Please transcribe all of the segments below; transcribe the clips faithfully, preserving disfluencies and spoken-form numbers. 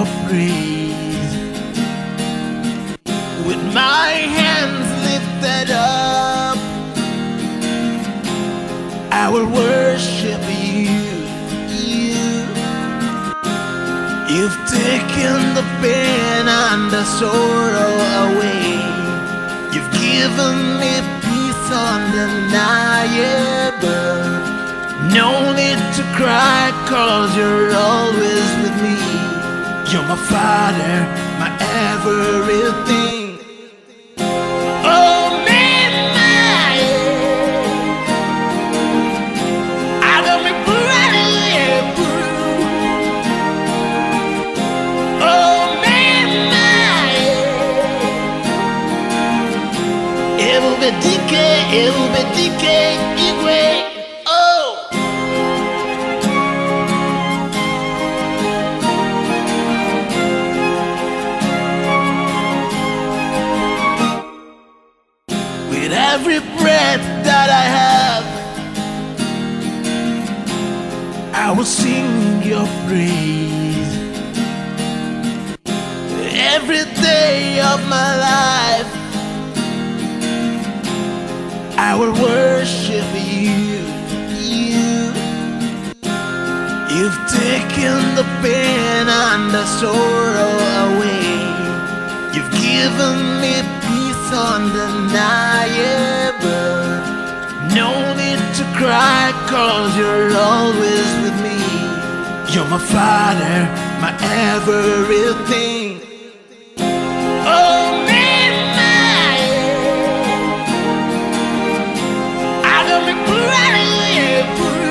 your praise. With my hands lifted up, I will worship you. You, you've taken the pain and the sorrow away. You've given me peace undeniable. No need to cry, cause you're always with me. You're my Father, my everything. Oh, man, my, I got me brother, oh, man, my, it will be decay, it will be decay, Igwe. With every breath that I have, I will sing your praise. Every day of my life, I will worship you. You, you've taken the pain and the sorrow away. You've given me peace undeniable. No need to cry, cause you're always with me. You're my Father, my everything. Oh, man, my, I got me brother,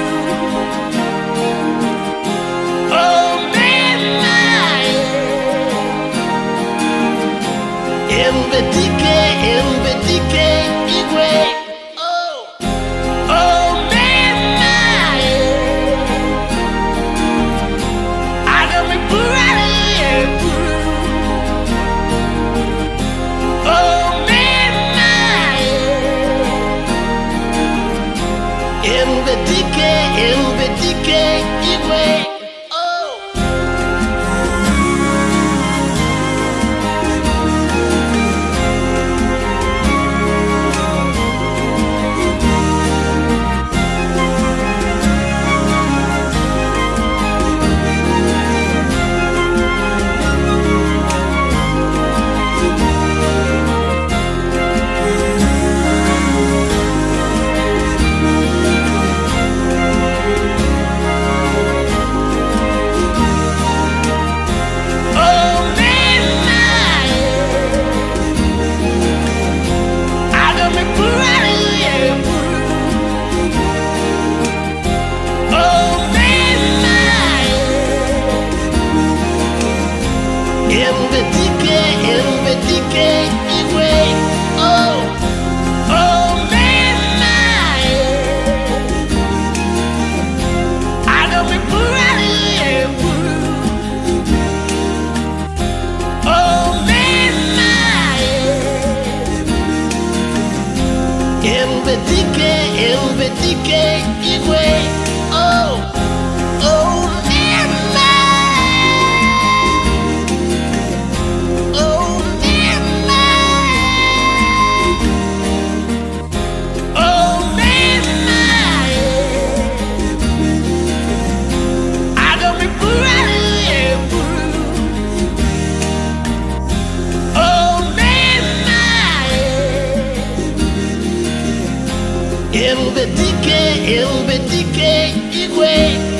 oh, man, my, it will be decay, it will be decay, Igwe. Oh, oh, man, my, I got me brother, oh, man, my, it will be decay, it will be decay, Igwe. It will be decay, it will be decay, Igwe. Oh, oh, man, my, I got me brother, oh, man, my, it will be decay, it will be decay, Igwe. Oh, oh, man, my. It will be decay, it will be decay, Igwe.